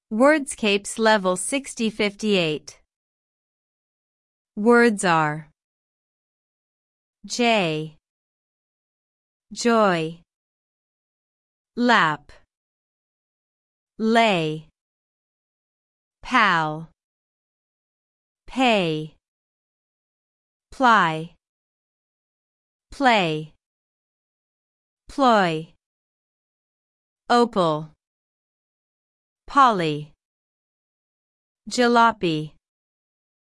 Wordscapes Level 6058. Words are J, joy, lap, lay, pal, pay, ply, play, ploy, opal, Polly, jalopy.